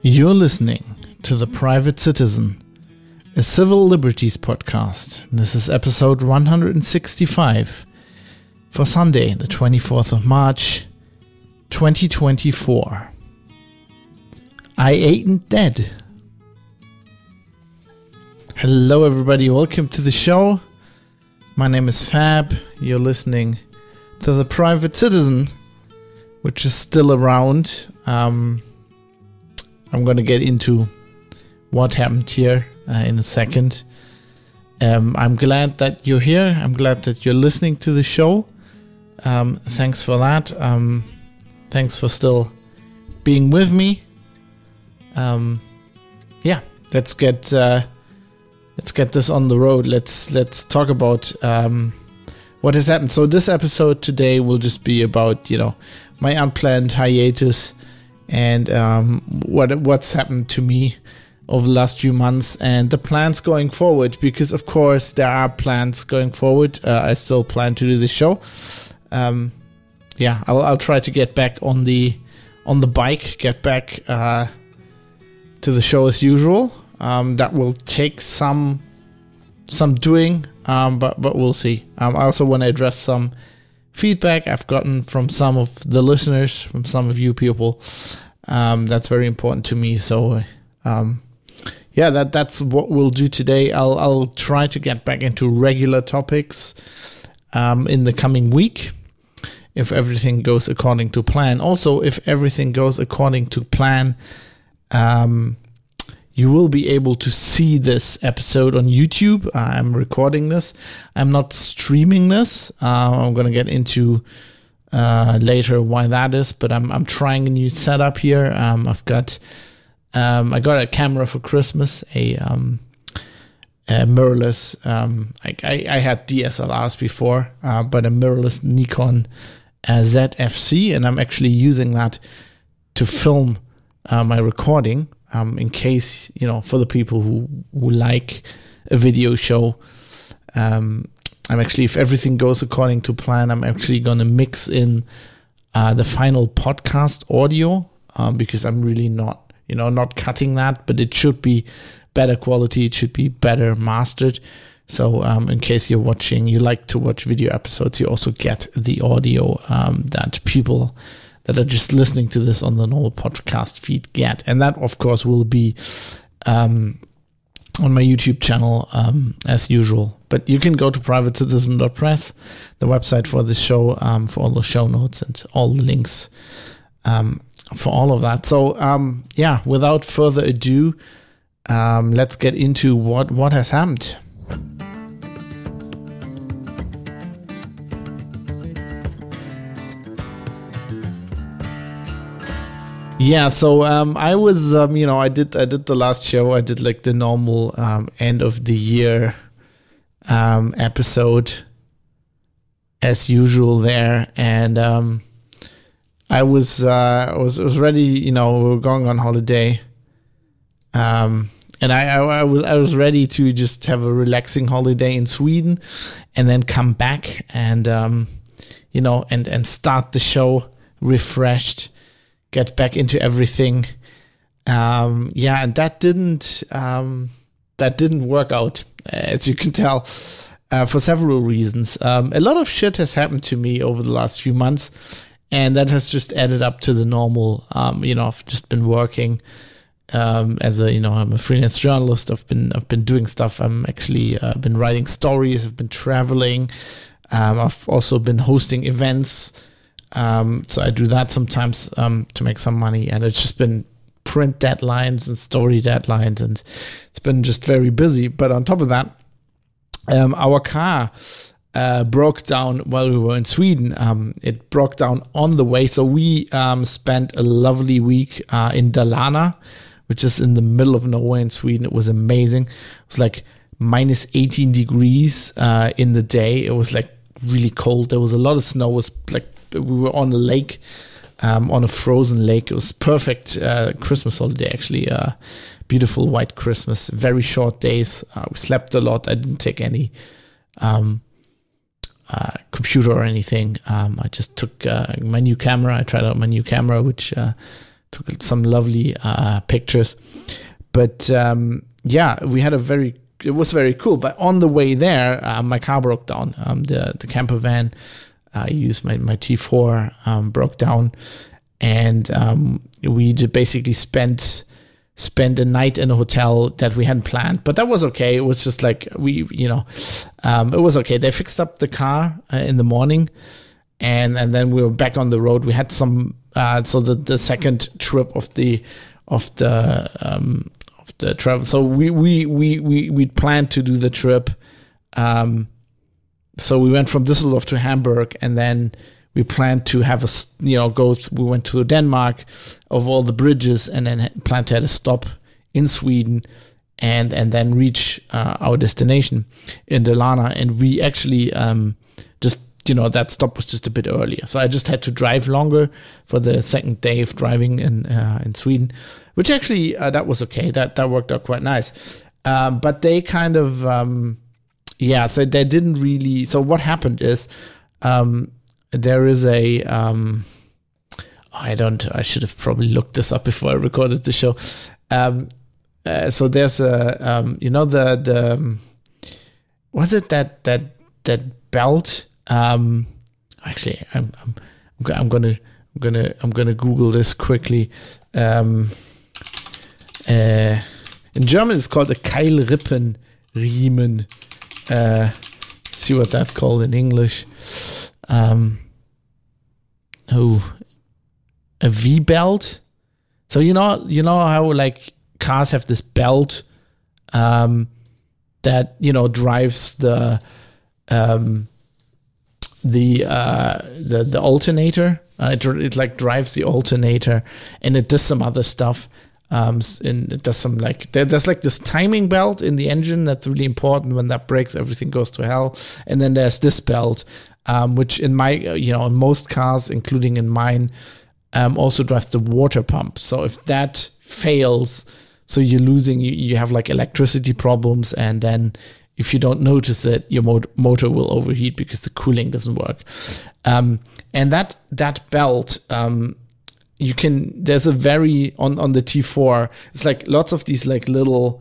You're listening to The Private Citizen, a civil liberties podcast. This is episode 165 for Sunday, the 24th of March, 2024. I ain't dead. Hello everybody, welcome to the show. My name is Fab. You're listening to The Private Citizen, which is still around. I'm going to get into what happened here in a second. I'm glad that you're here. I'm glad that you're listening to the show. Thanks for that. Thanks for still being with me. Let's get this on the road. Let's talk about what has happened. So this episode today will just be about my unplanned hiatus and what's happened to me over the last few months and the plans going forward, because of course there are plans going forward. I still plan to do this show. I'll try to get back on the bike, get back to the show as usual. That will take some doing, but we'll see. I also want to address some feedback I've gotten from some of the listeners, from some of you people. That's very important to me. So, that's what we'll do today. I'll try to get back into regular topics in the coming week, if everything goes according to plan. Also, if everything goes according to plan, you will be able to see this episode on YouTube. I'm recording this. I'm not streaming this. I'm going to get into later why that is, but I'm trying a new setup here. I got a camera for Christmas, a mirrorless. I had DSLRs before, but a mirrorless Nikon ZFC, and I'm actually using that to film my recording. In case, for the people who like a video show, I'm actually, if everything goes according to plan, I'm actually going to mix in the final podcast audio, because I'm really not cutting that, but it should be better quality. It should be better mastered. So in case you like to watch video episodes, you also get the audio that people that are just listening to this on the normal podcast feed get. And that, of course, will be on my YouTube channel as usual. But you can go to privatecitizen.press, the website for this show, for all the show notes and all the links for all of that. So, without further ado, let's get into what has happened. Yeah, so I was, I did the last show. I did like the normal end of the year episode as usual there, and I was ready. We were going on holiday, and I was ready to just have a relaxing holiday in Sweden, and then come back and and start the show refreshed. Get back into everything, and that didn't work out, as you can tell, for several reasons. A lot of shit has happened to me over the last few months, and that has just added up to the normal. I've just been working as I'm a freelance journalist. I've been doing stuff. I'm actually been writing stories. I've been traveling. I've also been hosting events. So I do that sometimes to make some money, and it's just been print deadlines and story deadlines, and it's been just very busy. But on top of that, our car broke down while we were in Sweden. It broke down on the way, so we spent a lovely week in Dalarna, which is in the middle of nowhere in Sweden. It was amazing. It was like minus 18 degrees in the day. It was like really cold. There was a lot of snow. It was like we were on a lake, on a frozen lake. It was perfect Christmas holiday, actually. Beautiful white Christmas, very short days. We slept a lot. I didn't take any computer or anything. I just took my new camera. I tried out my new camera, which took some lovely pictures. But we had it was very cool. But on the way there, my car broke down. The camper van I used, my T4, broke down, and we basically spent a night in a hotel that we hadn't planned. But that was okay. It was just like it was okay. They fixed up the car in the morning, and then we were back on the road. We had some so the second trip of the travel. So we planned to do the trip. So we went from Düsseldorf to Hamburg, and then we planned to have we went to Denmark of all the bridges, and then planned to have a stop in Sweden, and then reach our destination in Dalarna. And we actually just, that stop was just a bit earlier. So I just had to drive longer for the second day of driving in Sweden, which actually, that was okay. That worked out quite nice. But they kind of, so they didn't really, so what happened is, there is a, I should have probably looked this up before I recorded the show. So there's a, was it that belt? Actually, I'm gonna Google this quickly. In German, it's called a Keilrippenriemen. See what that's called in English. A V belt. So you know how like cars have this belt that drives the alternator. It like drives the alternator, and it does some other stuff. And it does some there's like this timing belt in the engine that's really important. When that breaks, everything goes to hell. And then there's this belt, which in my in most cars, including in mine, also drives the water pump. So if that fails, so you're losing, you have like electricity problems, and then if you don't notice it, your motor will overheat because the cooling doesn't work. And that belt, there's a very, on the T4, it's like lots of these like little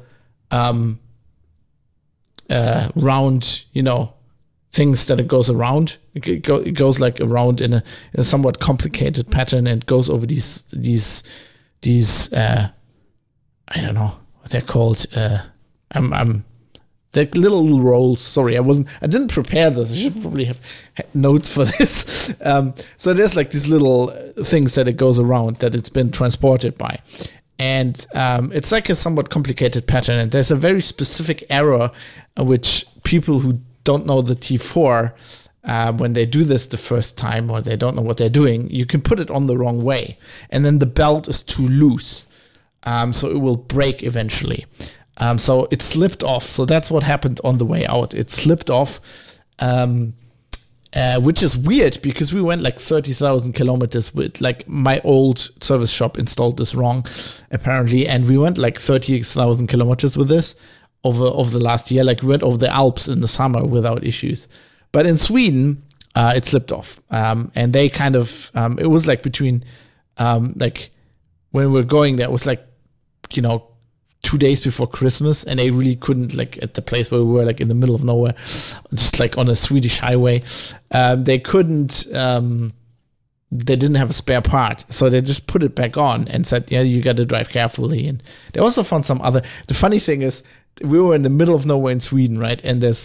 round, things that it goes around. It goes like around in a somewhat complicated pattern, and goes over these I don't know what they're called. The little rolls. Sorry, I didn't prepare this. I should probably have notes for this. So there's like these little things that it goes around, that it's been transported by. And it's like a somewhat complicated pattern. And there's a very specific error, which people who don't know the T4, when they do this the first time, or they don't know what they're doing, you can put it on the wrong way. And then the belt is too loose. So it will break eventually. So it slipped off. So that's what happened on the way out. It slipped off, which is weird because we went like 30,000 kilometers with, like, my old service shop installed this wrong, apparently. And we went like 30,000 kilometers with this over the last year. Like, we went over the Alps in the summer without issues. But in Sweden, it slipped off. And they kind of, it was like between, like when we were going there, it was like, 2 days before Christmas, and they really couldn't, like, at the place where we were, like in the middle of nowhere, just like on a Swedish highway, they couldn't, they didn't have a spare part, so they just put it back on and said, yeah, you got to drive carefully. And they also found some other, the funny thing is, we were in the middle of nowhere in Sweden, right? And I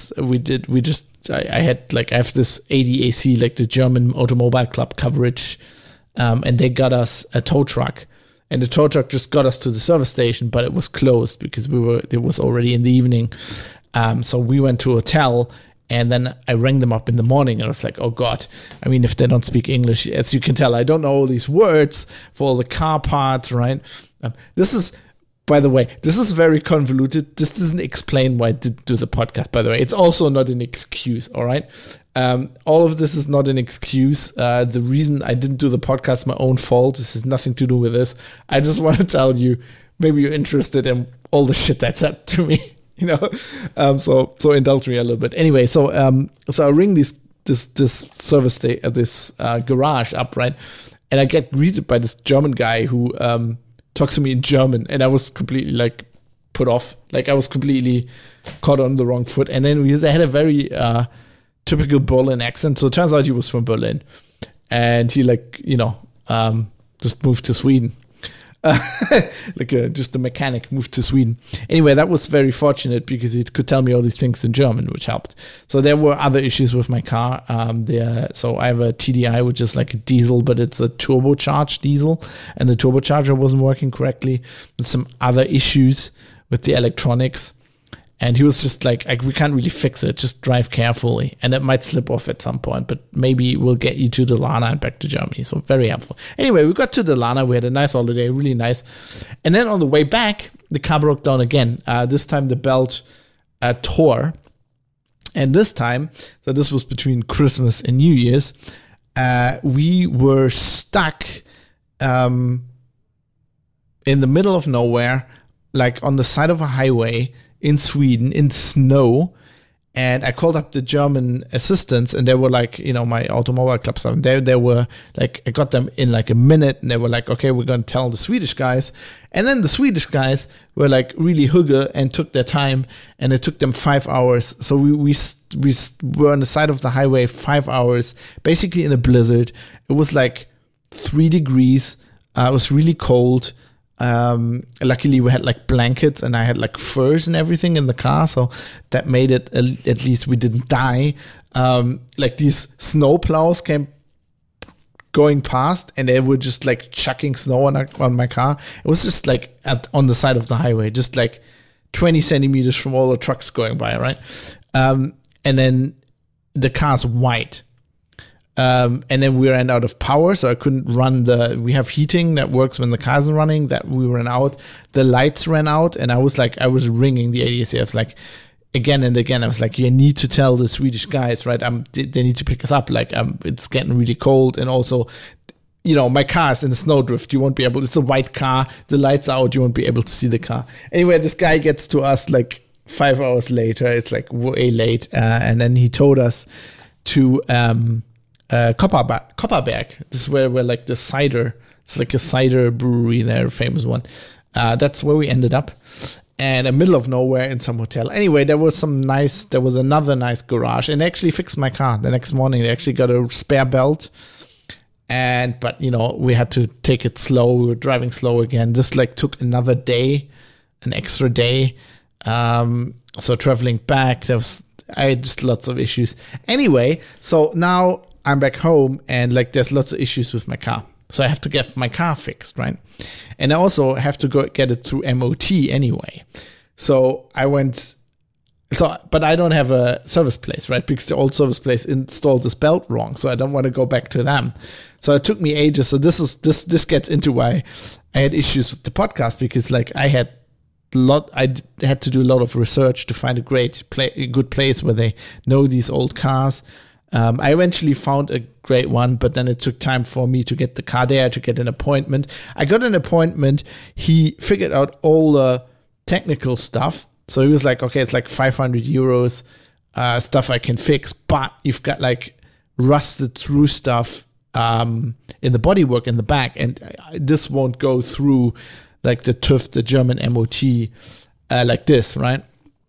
have this ADAC, like the German Automobile Club coverage, and they got us a tow truck. And the tow truck just got us to the service station, but it was closed because it was already in the evening. So we went to a hotel, and then I rang them up in the morning, and I was like, oh God, I mean, if they don't speak English, as you can tell, I don't know all these words for all the car parts, right? This is, by the way, this is very convoluted. This doesn't explain why I did do the podcast, by the way. It's also not an excuse, all right? All of this is not an excuse. The reason I didn't do the podcast is my own fault. This has nothing to do with this. I just want to tell you, maybe you're interested in all the shit that's up to me, so indulge me a little bit. Anyway, so I ring this service day, this garage up, right? and I get greeted by this German guy who talks to me in German, and I was completely like put off. Like I was completely caught on the wrong foot. And then they had a very typical Berlin accent. So it turns out he was from Berlin, and he just moved to Sweden. Just a mechanic moved to Sweden. Anyway, that was very fortunate because he could tell me all these things in German, which helped. So there were other issues with my car. So I have a TDI, which is like a diesel, but it's a turbocharged diesel, and the turbocharger wasn't working correctly. There's some other issues with the electronics. And he was just like, we can't really fix it. Just drive carefully. And it might slip off at some point, but maybe we'll get you to Dalarna and back to Germany. So very helpful. Anyway, we got to Dalarna. We had a nice holiday, really nice. And then on the way back, the car broke down again. This time the belt tore. And this time, so this was between Christmas and New Year's, we were stuck in the middle of nowhere, like on the side of a highway, in Sweden, in snow. And I called up the German assistants, and they were like, my automobile club stuff. They were like, I got them in like a minute, and they were like, okay, we're going to tell the Swedish guys. And then the Swedish guys were like really hygge and took their time, and it took them 5 hours. So we were on the side of the highway 5 hours, basically in a blizzard. It was like 3 degrees. It was really cold. Luckily we had like blankets, and I had like furs and everything in the car, so that made it at least we didn't die. Like these snow plows came going past, and they were just like chucking snow on my car. It was just like on the side of the highway, just like 20 centimeters from all the trucks going by, right? And then the car's white. And then we ran out of power, so I couldn't run we have heating that works when the car isn't running, that we ran out. The lights ran out, and I was ringing the ADAC. I was like, again and again, I was like, you need to tell the Swedish guys, right? They need to pick us up. Like, it's getting really cold. And also, my car is in a snowdrift. You won't be able, it's a white car. The lights are out. You won't be able to see the car. Anyway, this guy gets to us like 5 hours later. It's like way late. And then he told us to, Kopparberg. This is where like the cider. It's like a cider brewery there, a famous one. That's where we ended up, and in the middle of nowhere in some hotel. Anyway, there was another nice garage, and they actually fixed my car the next morning. They actually got a spare belt, but we had to take it slow. We were driving slow again. This like took another day, an extra day. So traveling back, I had just lots of issues. Anyway, so now I'm back home, and like there's lots of issues with my car. So I have to get my car fixed, right? And I also have to go get it through MOT anyway. So I went, but I don't have a service place, right? Because the old service place installed this belt wrong. So I don't want to go back to them. So it took me ages. So this gets into why I had issues with the podcast, because like I had to do a lot of research to find a good place where they know these old cars. I eventually found a great one, but then it took time for me to get the car there, to get an appointment. I got an appointment. He figured out all the technical stuff. So he was like, okay, it's like 500 euros, stuff I can fix, but you've got like rusted through stuff in the bodywork in the back, and this won't go through like the TÜV, the German MOT, like this, right?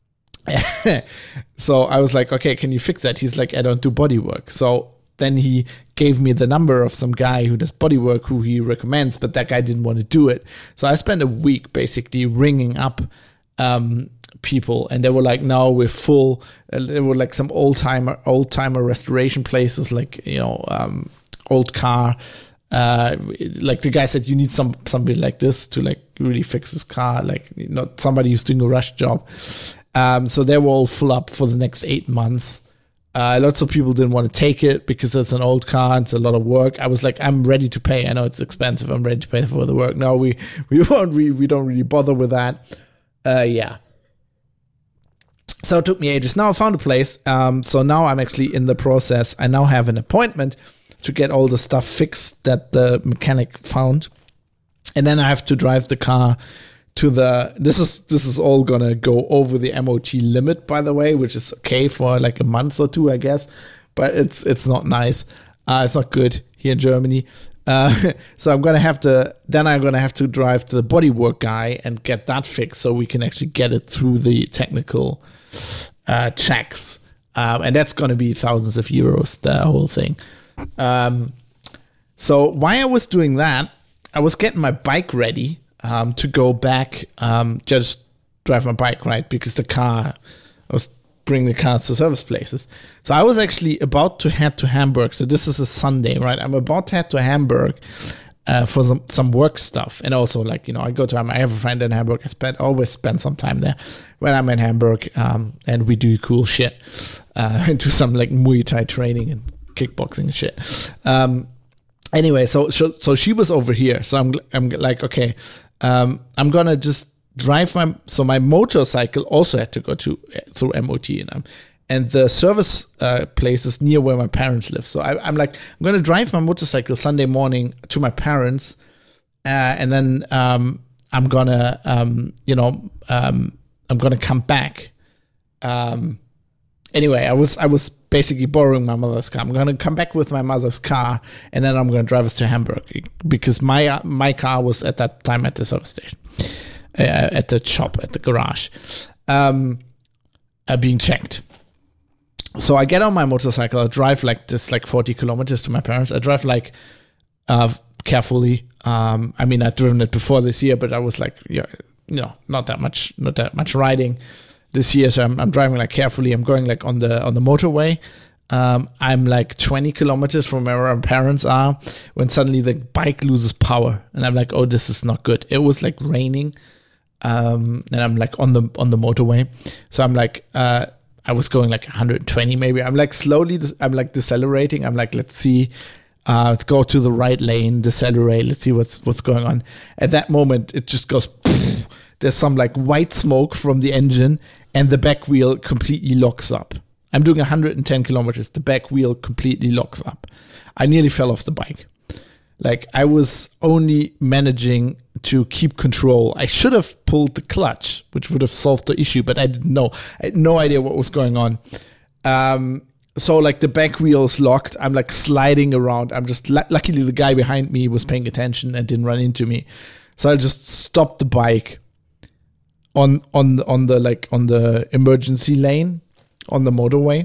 So I was like, okay, can you fix that? He's like, I don't do bodywork. So then he gave me the number of some guy who does bodywork, who he recommends, but that guy didn't want to do it. So I spent a week basically ringing up people, and they were like, no, we're full. There were like some old timer restoration places, like old car. Like the guy said, you need somebody like this to like really fix this car, like not somebody who's doing a rush job. So they were all full up for the next 8 months. Lots of people didn't want to take it because it's an old car and it's a lot of work. I was like, I'm ready to pay. I know it's expensive. I'm ready to pay for the work. No, we don't really bother with that. Yeah. So it took me ages. Now I found a place. So now I'm actually in the process. I now have an appointment to get all the stuff fixed that the mechanic found. And then I have to drive the car to this is all gonna go over the MOT limit, by the way, which is okay for like a month or two, I guess, but it's not nice. It's not good here in Germany. So I'm gonna have to drive to the bodywork guy and get that fixed so we can actually get it through the technical checks, and that's gonna be thousands of euros, the whole thing. So while I was doing that, I was getting my bike ready to go back, just drive my bike, right? Because I was bringing the car to service places. So I was actually about to head to Hamburg. So this is a Sunday, right? I'm about to head to Hamburg for some work stuff. And also, like, I go to I have a friend in Hamburg. Always spend some time there when I'm in Hamburg, and we do cool shit, and do some like Muay Thai training and kickboxing and shit. Anyway, so she was over here. So I'm like, okay, I'm gonna just drive my motorcycle also had to go through MOT, and the service place is near where my parents live. So I'm like, I'm gonna drive my motorcycle Sunday morning to my parents, and then I'm gonna come back. Anyway, I was basically borrowing my mother's car. I'm gonna come back with my mother's car, and then I'm gonna drive us to Hamburg because my car was at that time at the service station. At the shop, at the garage, being checked. So I get on my motorcycle, I drive like 40 kilometers to my parents. I drive like carefully. I'd driven it before this year, but I was like, not that much riding this year. So I'm driving like carefully. I'm going like on the motorway. I'm like 20 kilometers from where my parents are when suddenly the bike loses power, and I'm like, oh, this is not good. It was like raining. And I'm like on the motorway. So I'm like, I was going like 120 maybe. I'm like I'm like decelerating. I'm like, let's see, let's go to the right lane, decelerate. Let's see what's going on. At that moment, it just goes, poof, there's some like white smoke from the engine, and the back wheel completely locks up. I'm doing 110 kilometers. The back wheel completely locks up. I nearly fell off the bike. Like, I was only managing to keep control. I should have pulled the clutch, which would have solved the issue, but I didn't know. I had no idea what was going on. So like the back wheel is locked. I'm like sliding around. I'm just luckily the guy behind me was paying attention and didn't run into me. So I just stopped the bike on the emergency lane on the motorway.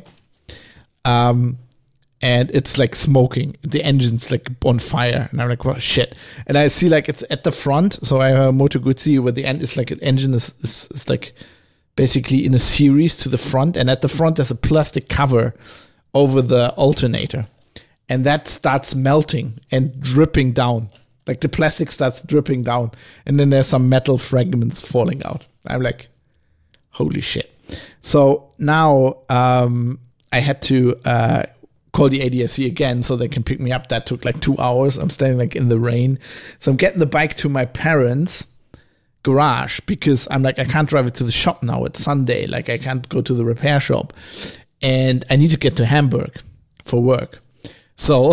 And it's like smoking. The engine's like on fire. And I'm like, well, shit. And I see like it's at the front. So I have a Moto Guzzi where the end is like an engine is like basically in a series to the front. And at the front, there's a plastic cover over the alternator. And that starts melting and dripping down. Like the plastic starts dripping down. And then there's some metal fragments falling out. I'm like, holy shit. So now I had to call the ADAC again so they can pick me up. That took like 2 hours. I'm standing like in the rain. So I'm getting the bike to my parents' garage because I'm like, I can't drive it to the shop now. It's Sunday. Like I can't go to the repair shop. And I need to get to Hamburg for work. So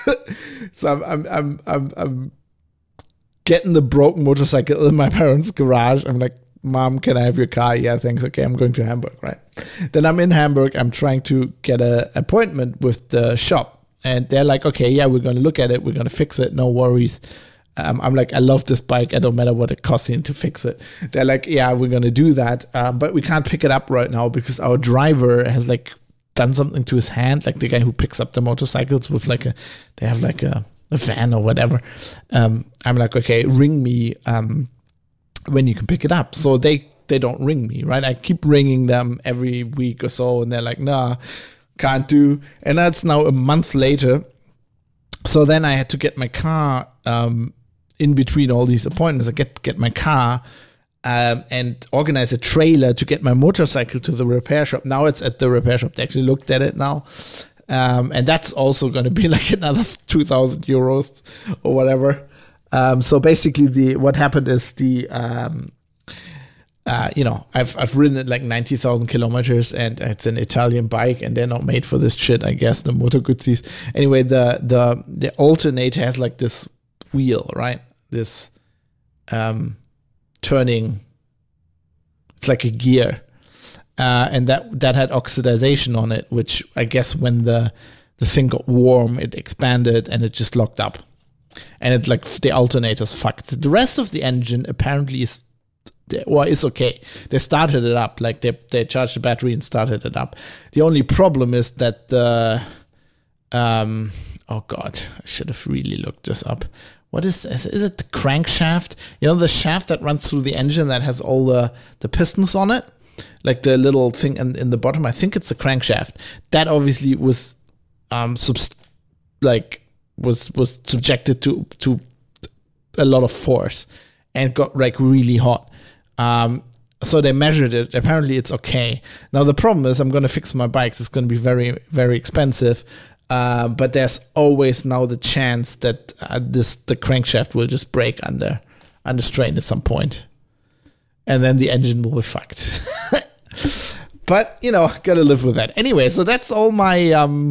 I'm getting the broken motorcycle in my parents' garage. I'm like, Mom, can I have your car? Yeah, thanks. Okay, I'm going to Hamburg, right? Then I'm in Hamburg. I'm trying to get an appointment with the shop. And they're like, okay, yeah, we're going to look at it. We're going to fix it. No worries. I'm like, I love this bike. It don't matter what it costs you to fix it. They're like, yeah, we're going to do that. But we can't pick it up right now because our driver has like done something to his hand. Like the guy who picks up the motorcycles with like they have like a van or whatever. I'm like, okay, ring me when you can pick it up. So they don't ring me, right? I keep ringing them every week or so, and they're like, nah, can't do. And that's now a month later. So then I had to get my car in between all these appointments. I get my car and organize a trailer to get my motorcycle to the repair shop. Now it's at the repair shop. They actually looked at it now. And that's also going to be like another 2,000 euros or whatever. So basically, what happened is I've ridden it like 90,000 kilometers, and it's an Italian bike, and they're not made for this shit, I guess. The Moto Guzzis. Anyway, the alternator has like this wheel, right? This turning. It's like a gear, and that had oxidization on it, which I guess when the thing got warm, it expanded and it just locked up. and it like the alternator's fucked. The rest of the engine apparently is okay. They started it up, like they charged the battery and started it up. The only problem is that the oh god, I should have really looked this up. What is it the crankshaft? You know, the shaft that runs through the engine that has all the pistons on it, like the little thing in the bottom. I think it's the crankshaft. That obviously was was subjected to a lot of force and got like really hot. So they measured it. Apparently it's okay. Now the problem is I'm going to fix my bikes. It's going to be very, very expensive. But there's always now the chance that the crankshaft will just break under strain at some point, and then the engine will be fucked. But gotta live with that. Anyway, so that's all my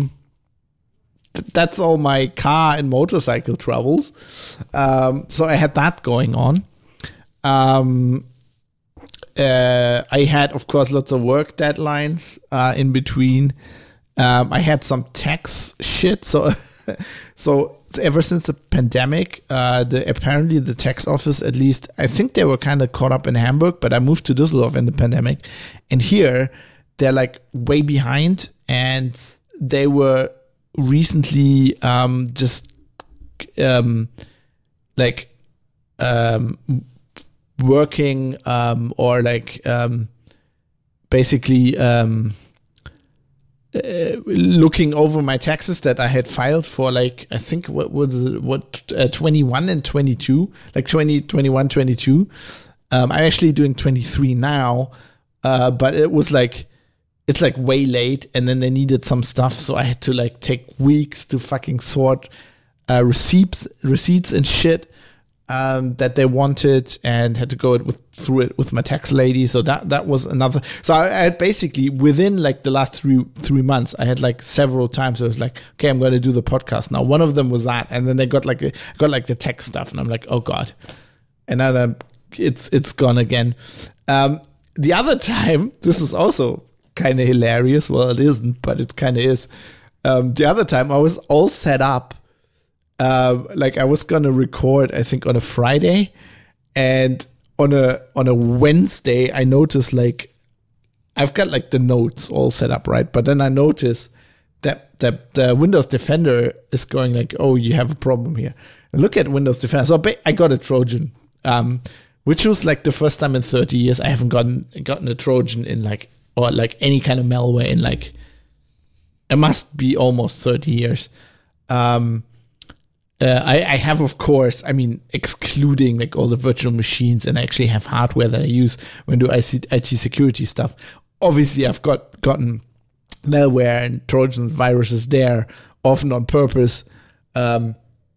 car and motorcycle troubles. So I had that going on. I had, of course, lots of work deadlines in between. I had some tax shit. So ever since the pandemic, apparently the tax office, at least, I think they were kind of caught up in Hamburg, but I moved to Düsseldorf in the pandemic. And here, they're like way behind. And they were recently working or like basically looking over my taxes that I had filed for, like, I think what 21 and 22, like 2021, 22. I'm actually doing 23 now, but it was like, it's like way late, and then they needed some stuff, so I had to like take weeks to fucking sort receipts and shit that they wanted, and had to go through it with my tax lady. So that was another. So I had basically, within like the last three months, I had like several times I was like, okay, I'm going to do the podcast now. One of them was that, and then they got the tax stuff, and I'm like, oh god, and then it's gone again. The other time, this is also kind of hilarious. Well, it isn't, but it kind of is. The other time, I was all set up. Like I was gonna record, I think on a Friday, and on a Wednesday, I noticed like I've got like the notes all set up, right? But then I noticed that the Windows Defender is going like, oh, you have a problem here. And look at Windows Defender. So I got a Trojan, which was like the first time in 30 years I haven't gotten a Trojan in like, or like any kind of malware in like, it must be almost 30 years. I have, of course, I mean, excluding like all the virtual machines, and I actually have hardware that I use when I do IT security stuff. Obviously, I've gotten malware and Trojans, viruses there, often on purpose. And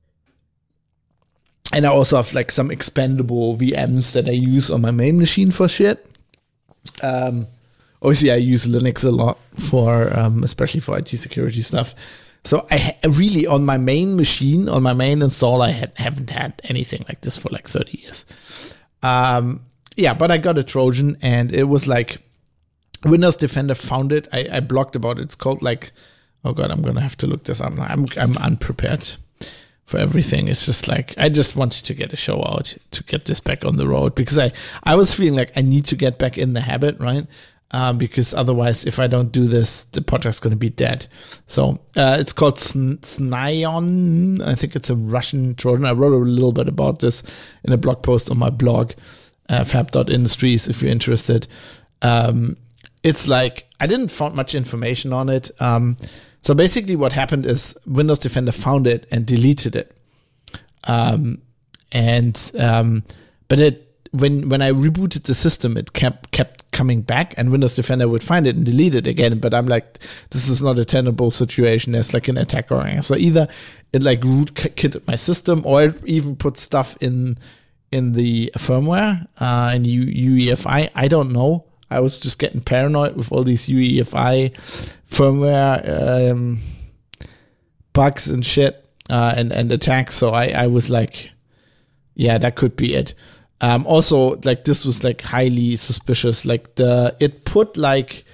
I also have like some expendable VMs that I use on my main machine for shit. Obviously, I use Linux a lot for, especially for IT security stuff. So I really, on my main machine, on my main install, I haven't had anything like this for like 30 years. But I got a Trojan, and it was like Windows Defender found it. I blogged about it. It's called like, oh god, I'm gonna have to look this up. I'm unprepared for everything. It's just like, I just wanted to get a show out to get this back on the road, because I was feeling like I need to get back in the habit, right? Because otherwise, if I don't do this, the podcast is going to be dead. So it's called Snayon. I think it's a Russian Trojan. I wrote a little bit about this in a blog post on my blog, fab.industries, if you're interested. It's like, I didn't find much information on it. So basically what happened is Windows Defender found it and deleted it. But when I rebooted the system, it kept coming back, and Windows Defender would find it and delete it again. But I'm like, this is not a tenable situation. There's like an attack going on. So either it like rootkitted my system, or it even put stuff in the firmware, in UEFI. I don't know. I was just getting paranoid with all these UEFI firmware bugs and shit, and attacks. So I was like, yeah, that could be it. Also, like, this was like highly suspicious. Like it put like,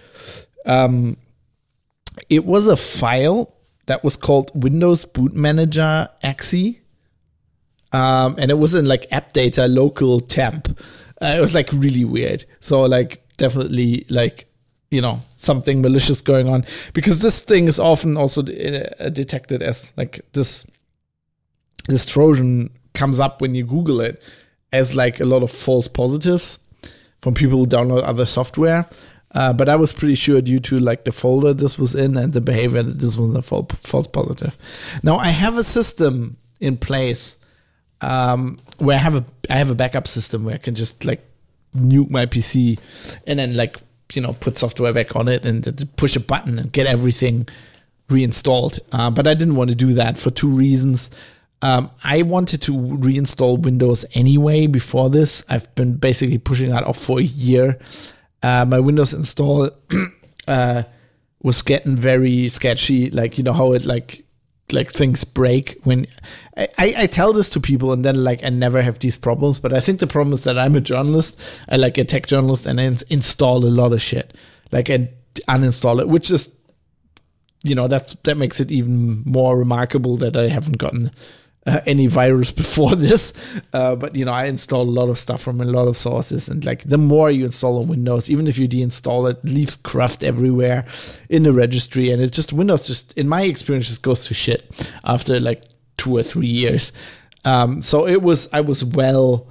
it was a file that was called Windows Boot Manager exe, and it was in like app data local temp. It was like really weird. So like definitely like, something malicious going on, because this thing is often also detected as like this Trojan comes up when you Google it as like a lot of false positives from people who download other software. But I was pretty sure due to like the folder this was in and the behavior that this was a false positive. Now I have a system in place where I have a backup system where I can just like nuke my PC and then like, put software back on it and push a button and get everything reinstalled. But I didn't want to do that for two reasons. I wanted to reinstall Windows anyway before this. I've been basically pushing that off for a year. My Windows install was getting very sketchy. Like, how it like things break when I tell this to people, and then like I never have these problems. But I think the problem is that I'm a journalist. I like a tech journalist, and I install a lot of shit, like, and uninstall it, which is, that makes it even more remarkable that I haven't gotten any virus before this. But I install a lot of stuff from a lot of sources, and like the more you install on Windows, even if you deinstall it, leaves cruft everywhere in the registry, and it just Windows just in my experience just goes to shit after like 2 or 3 years. So I was well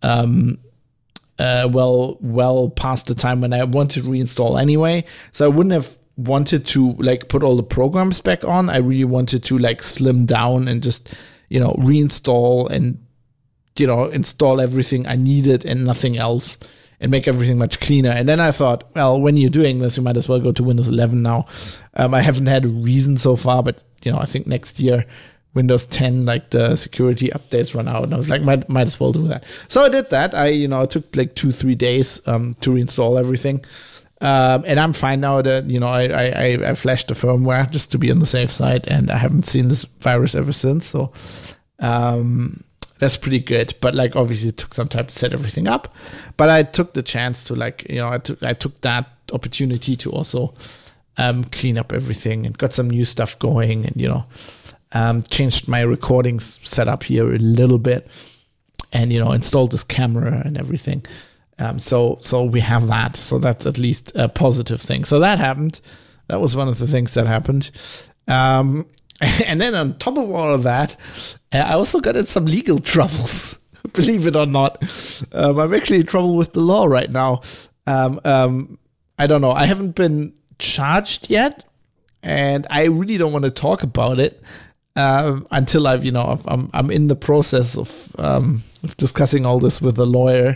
past the time when I wanted to reinstall anyway. So I wouldn't have wanted to like put all the programs back on. I really wanted to like slim down and just reinstall and, install everything I needed and nothing else, and make everything much cleaner. And then I thought, well, when you're doing this, you might as well go to Windows 11 now. I haven't had a reason so far, but, I think next year, Windows 10, like the security updates run out. And I was like, might as well do that. So I did that. It took like 2-3 days to reinstall everything. And I'm fine now that, I flashed the firmware just to be on the safe side, and I haven't seen this virus ever since. So, that's pretty good. But like, obviously it took some time to set everything up, but I took the chance to like, I took that opportunity to also, clean up everything and got some new stuff going, and, changed my recordings setup here a little bit, and, installed this camera and everything. So we have that. So that's at least a positive thing. So that happened. That was one of the things that happened. And then on top of all of that, I also got in some legal troubles, believe it or not. I'm actually in trouble with the law right now. I don't know. I haven't been charged yet, and I really don't want to talk about it until I'm in the process of discussing all this with a lawyer.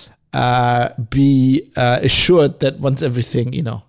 Be assured that once everything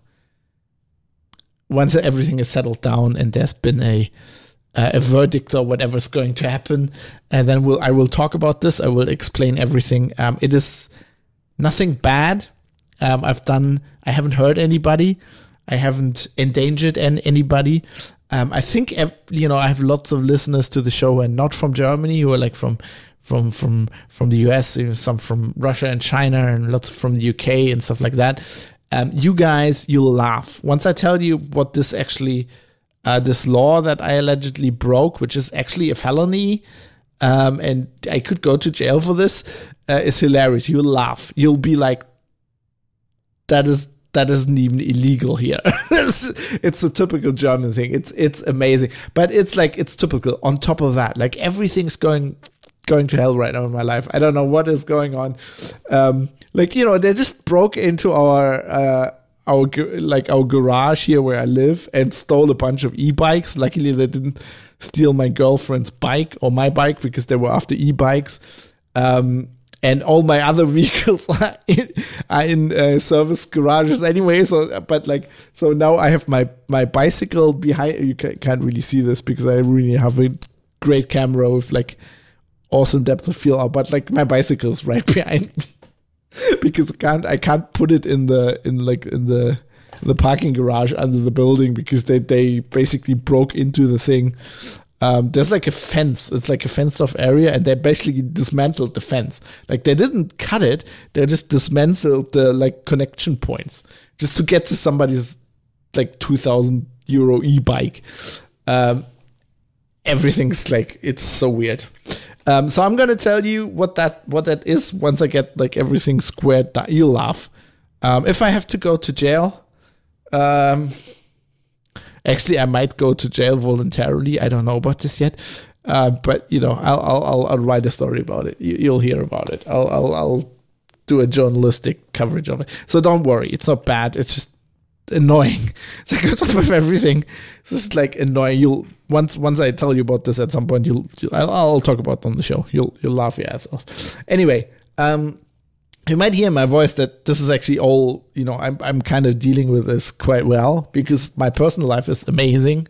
is settled down and there's been a verdict or whatever's going to happen, and then I will talk about this. I will explain everything. It is nothing bad. I haven't hurt anybody. I haven't endangered anybody. I think I have lots of listeners to the show and not from Germany, who are like from the US, some from Russia and China, and lots from the UK and stuff like that. You guys, you'll laugh once I tell you what this actually, this law that I allegedly broke, which is actually a felony, and I could go to jail for this, is hilarious. You'll laugh. You'll be like, that isn't even illegal here. It's a typical German thing. It's amazing, but it's like, it's typical. On top of that, like everything's going to hell right now in my life. I don't know what is going on. They just broke into our garage here where I live and stole a bunch of e-bikes. Luckily, they didn't steal my girlfriend's bike or my bike, because they were after e-bikes. And all my other vehicles are in service garages anyway. So now I have my bicycle behind. You can't really see this because I really have a great camera with like awesome depth of field, but like my bicycle is right behind me because I can't put it in the parking garage under the building, because they basically broke into the thing. There's like a fence. It's like a fenced off area, and they basically dismantled the fence. Like they didn't cut it. They just dismantled the like connection points just to get to somebody's like 2,000 euro e-bike. Everything's like, it's so weird. So I'm gonna tell you what that is once I get like everything squared down. You'll laugh. If I have to go to jail, actually I might go to jail voluntarily. I don't know about this yet, but I'll write a story about it. You'll hear about it. I'll do a journalistic coverage of it. So don't worry, it's not bad. It's just annoying. It's like on top of everything. It's just like annoying. You'll once I tell you about this at some point, I'll talk about it on the show. You'll laugh your ass off. Anyway, you might hear in my voice that this is actually all, I'm kind of dealing with this quite well because my personal life is amazing.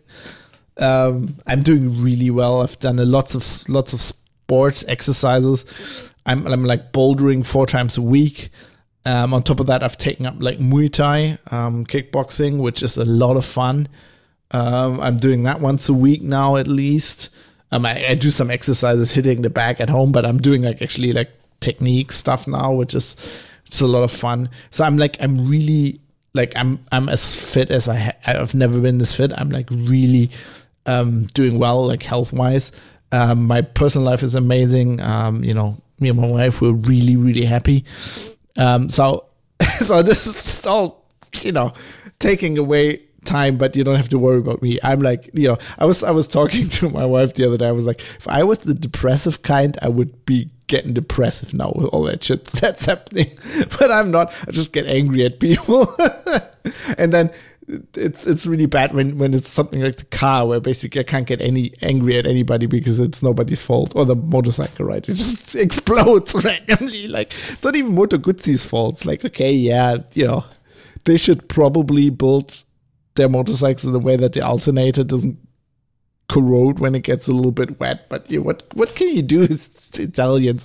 I'm doing really well. I've done lots of sports exercises. I'm like bouldering 4 times a week. On top of that, I've taken up like Muay Thai, kickboxing, which is a lot of fun. I'm doing that once a week now, at least. I do some exercises hitting the bag at home, but I'm doing like actually like technique stuff now, which is it's a lot of fun. So I'm really like I'm as fit as I've never been this fit. I'm like really doing well, like health wise. My personal life is amazing. Me and my wife, we're really, really happy. So this is all, taking away time, but you don't have to worry about me. I'm like, I was talking to my wife the other day. I was like, if I was the depressive kind, I would be getting depressive now with all that shit that's happening. But I'm not. I just get angry at people. And then it's really bad when it's something like the car where basically I can't get angry at anybody because it's nobody's fault, or the motorcycle, right? It just explodes randomly. Like, it's not even Moto Guzzi's fault. It's like, okay, yeah, they should probably build their motorcycles in a way that the alternator doesn't corrode when it gets a little bit wet. But what can you do? It's Italians.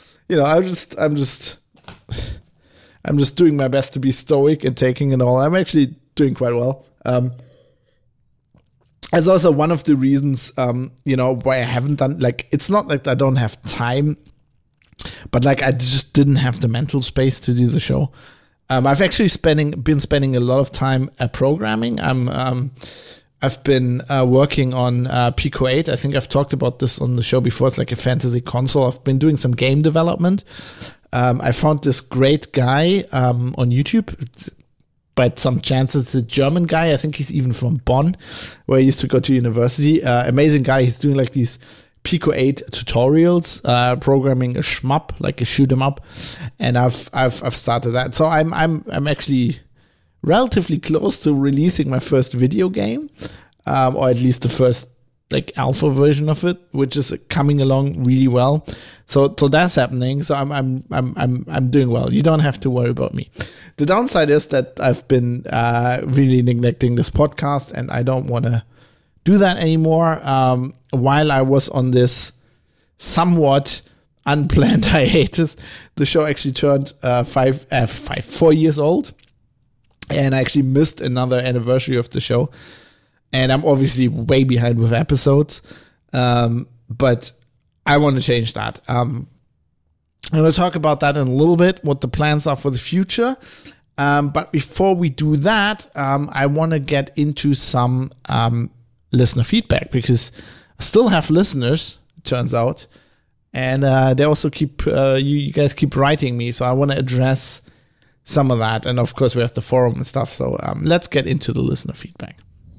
I'm just doing my best to be stoic and taking it all. I'm actually doing quite well. It's also one of the reasons, why I haven't done, like, it's not like I don't have time, but like I just didn't have the mental space to do the show. I've actually been spending a lot of time programming. I've been working on Pico 8. I think I've talked about this on the show before. It's like a fantasy console. I've been doing some game development. I found this great guy on YouTube. By some chance, it's a German guy. I think he's even from Bonn, where I used to go to university. Amazing guy. He's doing like these Pico 8 tutorials, programming a shmup, like a shoot 'em up, and I've started that. So I'm actually relatively close to releasing my first video game, or at least the first like alpha version of it, which is coming along really well. So that's happening. So I'm doing well. You don't have to worry about me. The downside is that I've been really neglecting this podcast, and I don't want to do that anymore. While I was on this somewhat unplanned hiatus, the show actually turned 4 years old, and I actually missed another anniversary of the show. And I'm obviously way behind with episodes, but I want to change that. I'm going to talk about that in a little bit, what the plans are for the future. But before we do that, I want to get into some listener feedback, because I still have listeners, it turns out. And they also keep, you guys keep writing me. So I want to address some of that. And of course, we have the forum and stuff. So let's get into the listener feedback.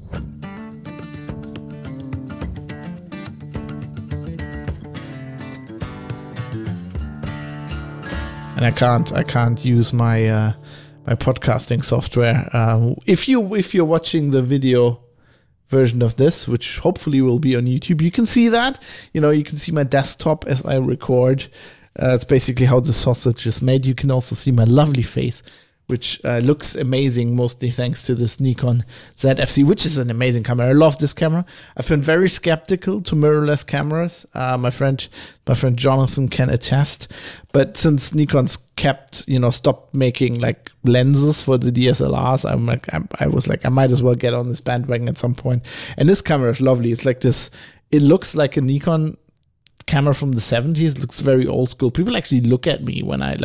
And I can't use my my podcasting software. If you're watching the video version of this, which hopefully will be on YouTube, you can see that. You can see my desktop as I record. It's basically how the sausage is made. You can also see my lovely face, which looks amazing, mostly thanks to this Nikon ZFC, which is an amazing camera. I love this camera. I've been very skeptical to mirrorless cameras. My friend Jonathan can attest. But since Nikon's stopped making like lenses for the DSLRs, I was like, I might as well get on this bandwagon at some point. And this camera is lovely. It's like this. It looks like a Nikon camera from the 70s. It looks very old school. People actually look at me when I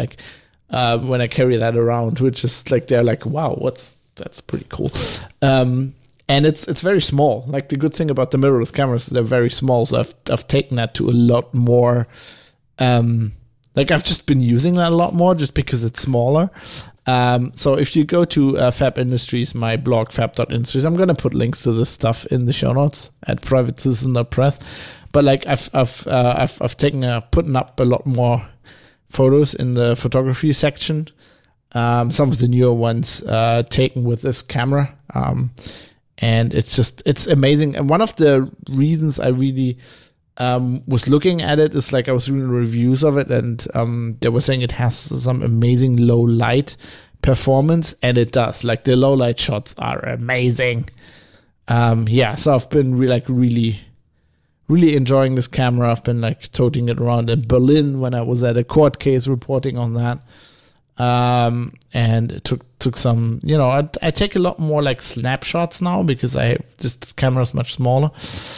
carry that around, which is like, they're like, wow, that's pretty cool. And it's very small. Like the good thing about the mirrorless cameras, they're very small. So I've taken that to a lot more. Like I've just been using that a lot more just because it's smaller. So if you go to Fab Industries, my blog fab.industries, I'm gonna put links to this stuff in the show notes at privatecitizen.press. But like I've putting up a lot more photos in the photography section. Some of the newer ones taken with this camera. And it's amazing. And one of the reasons I really was looking at it is like I was reading reviews of it, and they were saying it has some amazing low light performance, and it does. Like the low light shots are amazing. So I've been really enjoying this camera. I've been like toting it around in Berlin when I was at a court case reporting on that. And it took some, I take a lot more like snapshots now because this camera is much smaller.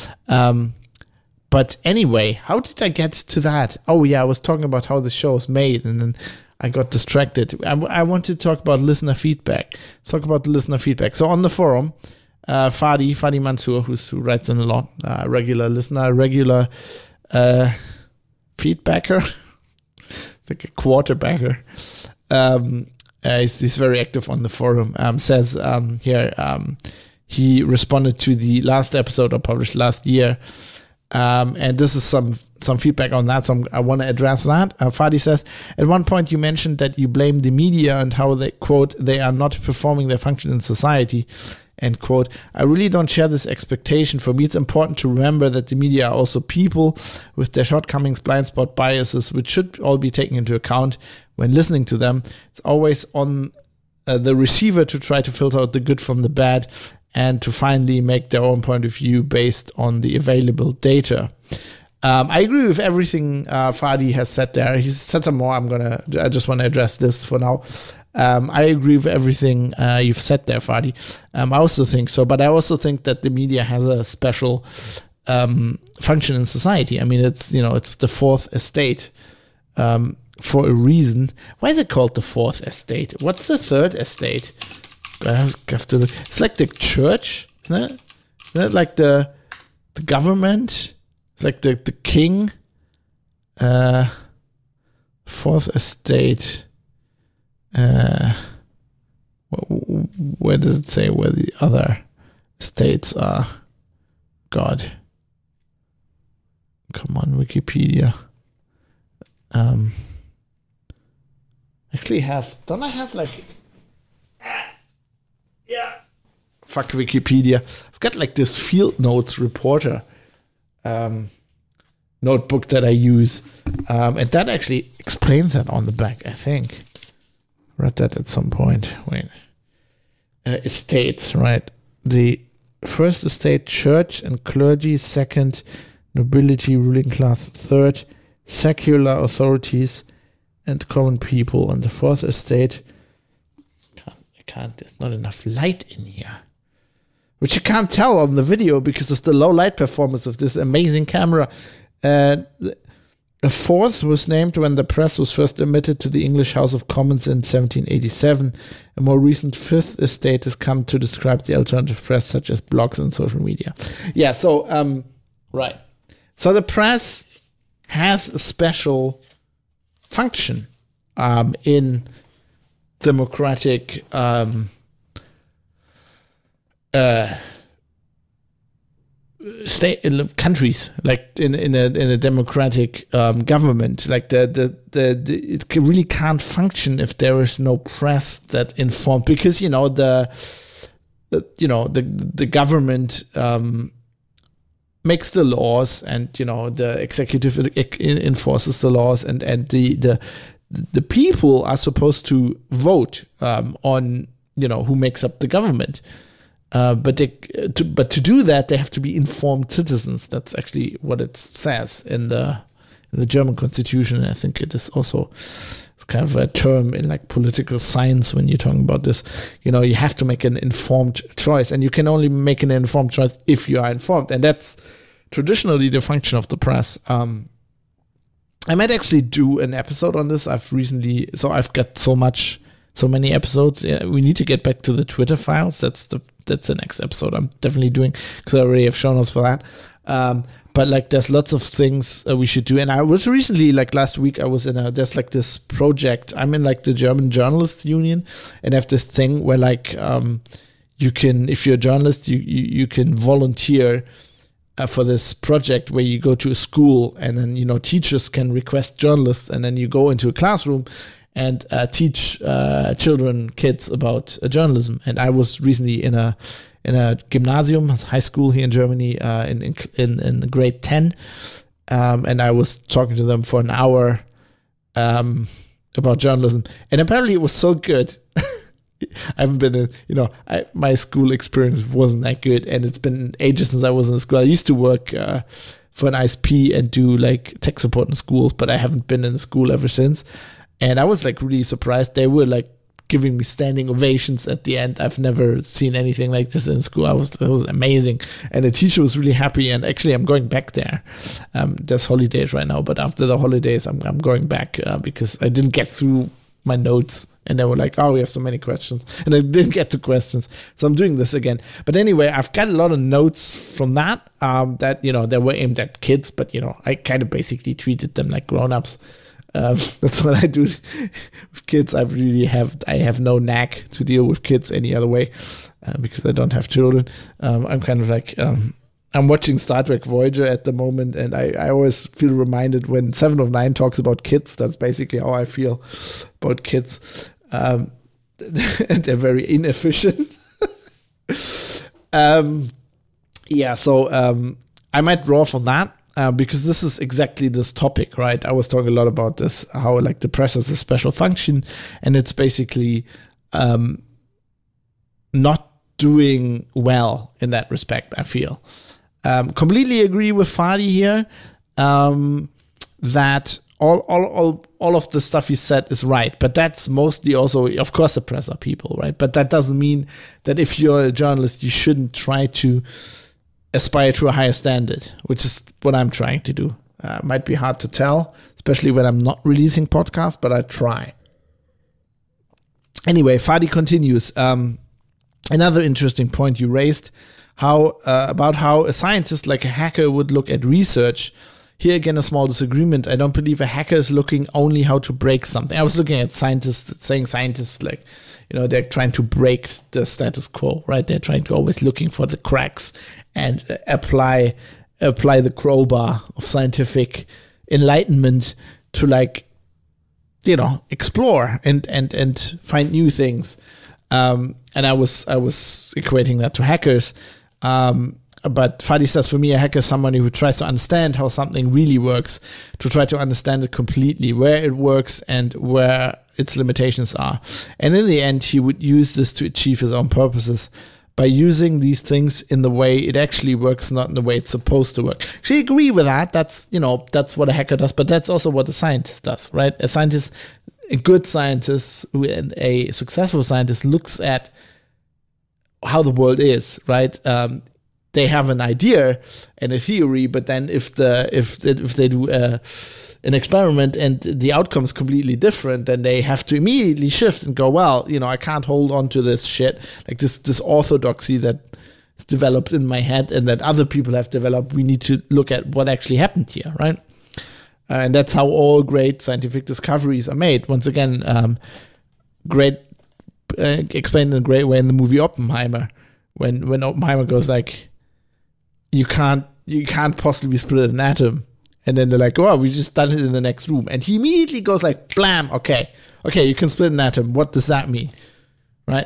But anyway, how did I get to that? Oh yeah, I was talking about how the show is made, and then I got distracted. I want to talk about listener feedback. Let's talk about the listener feedback. So on the forum, Fadi Mansour, who writes in a lot, regular listener, regular feedbacker, like a quarterbacker. He's very active on the forum. Says here he responded to the last episode I published last year, and this is some feedback on that. So I want to address that. Fadi says, at one point you mentioned that you blame the media and how they, quote, they are not performing their function in society, end quote. I really don't share this expectation. For me, it's important to remember that the media are also people with their shortcomings, blind spot biases, which should all be taken into account when listening to them. It's always on the receiver to try to filter out the good from the bad and to finally make their own point of view based on the available data. I agree with everything Fadi has said there. He's said some more. I just want to address this for now. I agree with everything you've said there, Fadi. I also think so, but I also think that the media has a special function in society. I mean, it's the fourth estate for a reason. Why is it called the fourth estate? What's the third estate? I have to look. It's like the church, isn't it? Isn't it like the government? It's like the king. Fourth estate. Where does it say where the other states are? God, come on, Wikipedia. Actually, don't I have like? Yeah. Fuck Wikipedia. I've got like this field notes reporter notebook that I use, and that actually explains that on the back. I think. Read that at some point. Wait. Estates, right? The first estate, church and clergy. Second, nobility, ruling class. Third, secular authorities and common people. And the fourth estate, there's not enough light in here. Which you can't tell on the video because of the low light performance of this amazing camera. A fourth was named when the press was first admitted to the English House of Commons in 1787. A more recent fifth estate has come to describe the alternative press, such as blogs and social media. Yeah, so, right. So the press has a special function in democratic state countries, like in a democratic government. Like it really can't function if there is no press that inform, because the government makes the laws, and the executive enforces the laws, and the people are supposed to vote on who makes up the government. But to do that, they have to be informed citizens. That's actually what it says in the German constitution. And I think it is also kind of a term in like political science when you're talking about this. You have to make an informed choice, and you can only make an informed choice if you are informed, and that's traditionally the function of the press. I might actually do an episode on this. I've got so so many episodes. Yeah, we need to get back to the Twitter files. That's the next episode I'm definitely doing, because I already have shown notes for that. But like, there's lots of things we should do. And I was recently, like last week, I was there's like this project. I'm in like the German Journalists Union, and I have this thing where like, you can, if you're a journalist, you can volunteer for this project where you go to a school, and then, you know, teachers can request journalists, and then you go into a classroom and teach kids about journalism. And I was recently in a gymnasium, high school here in Germany, in grade 10, and I was talking to them for an hour about journalism, and apparently it was so good. I haven't been my school experience wasn't that good, and it's been ages since I was in school. I used to work for an ISP and do like tech support in schools, but I haven't been in school ever since. And I was like really surprised. They were like giving me standing ovations at the end. I've never seen anything like this in school. It was amazing. And the teacher was really happy. And actually, I'm going back there. There's holidays right now, but after the holidays, I'm going back because I didn't get through my notes. And they were like, oh, we have so many questions. And I didn't get to questions. So I'm doing this again. But anyway, I've got a lot of notes from that, that, you know, they were aimed at kids. But, you know, I kind of basically treated them like grown-ups. That's what I do with kids. I have no knack to deal with kids any other way, because I don't have children. I'm kind of like, I'm watching Star Trek Voyager at the moment, and I always feel reminded when 7 of 9 talks about kids. That's basically how I feel about kids. They're very inefficient. So I might draw from that. Because this is exactly this topic, right? I was talking a lot about this, how like the press has a special function, and it's basically not doing well in that respect, I feel. Completely agree with Fadi here, that all of the stuff he said is right, but that's mostly also, of course, the press are people, right? But that doesn't mean that if you're a journalist, you shouldn't try to aspire to a higher standard, which is what I'm trying to do. Might be hard to tell, especially when I'm not releasing podcasts, but I try. Anyway, Fadi continues. Another interesting point you raised, about how a scientist like a hacker would look at research. Here again, a small disagreement. I don't believe a hacker is looking only how to break something. I was looking at scientists like, you know, they're trying to break the status quo, right? They're trying to always looking for the cracks and apply the crowbar of scientific enlightenment to, like, you know, explore and find new things. And I was equating that to hackers. But Fadi says, for me, a hacker is somebody who tries to understand how something really works, to try to understand it completely, where it works and where its limitations are. And in the end, he would use this to achieve his own purposes by using these things in the way it actually works, not in the way it's supposed to work. I agree with that. That's what a hacker does, but that's also what a scientist does, right? A good scientist, and a successful scientist looks at how the world is, right? They have an idea and a theory, but then if they do an experiment and the outcome is completely different, then they have to immediately shift and go, well, you know, I can't hold on to this shit, like this orthodoxy that is developed in my head and that other people have developed. We need to look at what actually happened here, right? And that's how all great scientific discoveries are made. Once again, great explained in a great way in the movie Oppenheimer, when Oppenheimer goes like, you can't possibly split an atom. And then they're like, oh, we just done it in the next room. And he immediately goes like, blam, okay, you can split an atom. What does that mean? Right?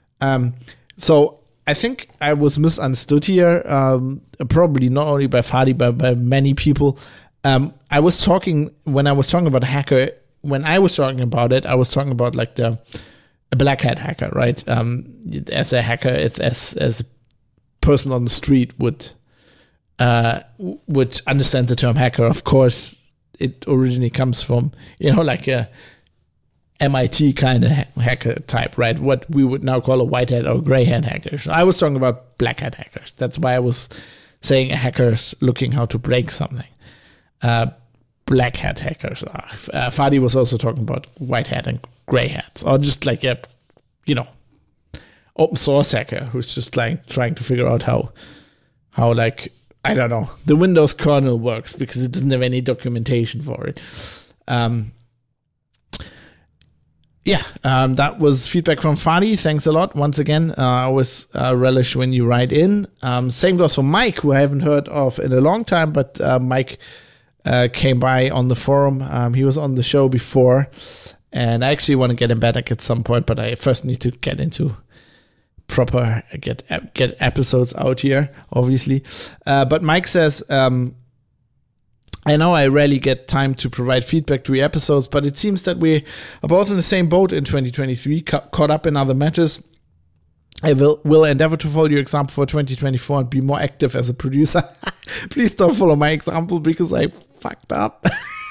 So I think I was misunderstood here, probably not only by Fadi, but by many people. When I was talking about a hacker, when I was talking about it, I was talking about like a black hat hacker, right? As a hacker, it's as a person on the street would understand the term hacker. Of course, it originally comes from, you know, like a MIT kind of hacker type, right? What we would now call a white hat or gray hat hacker. So I was talking about black hat hackers. That's why I was saying a hacker's looking how to break something. black hat hackers are. Fadi was also talking about white hat and gray hats, or just like a, open source hacker who's just like trying to figure out how like, I don't know, the Windows kernel works because it doesn't have any documentation for it. That was feedback from Fadi. Thanks a lot. Once again, I always relish when you write in. Same goes for Mike, who I haven't heard of in a long time, but Mike came by on the forum. He was on the show before, and I actually want to get him back at some point, but I first need to get into proper get episodes out here, obviously. But Mike says, I know I rarely get time to provide feedback to the episodes, but it seems that we are both in the same boat in 2023, caught up in other matters. I will endeavor to follow your example for 2024 and be more active as a producer. Please don't follow my example because I fucked up.